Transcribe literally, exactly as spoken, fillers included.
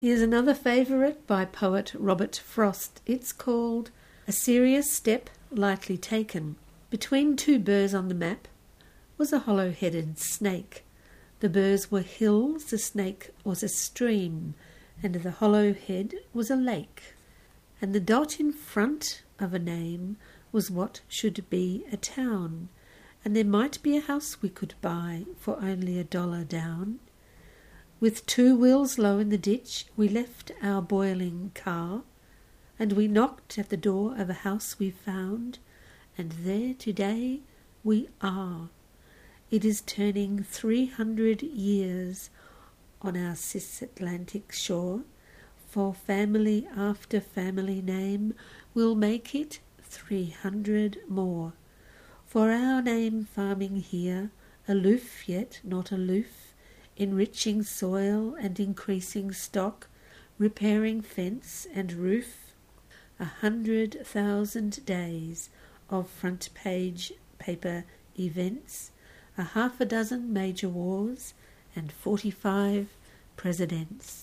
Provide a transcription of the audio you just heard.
Here's another favourite by poet Robert Frost. It's called A Serious Step Lightly Taken. Between two burrs on the map was a hollow-headed snake. The burrs were hills, the snake was a stream, and the hollow head was a lake. And the dot in front of a name was what should be a town, and there might be a house we could buy for only a dollar down. With two wheels low in the ditch, we left our boiling car, and we knocked at the door of a house we found, and there today we are. It is turning three hundred years on our cis-Atlantic shore, for family after family name will make it three hundred more. For our name farming here, aloof yet not aloof, enriching soil and increasing stock, repairing fence and roof, a hundred thousand days of front page paper events, a half a dozen major wars, and forty-five presidents.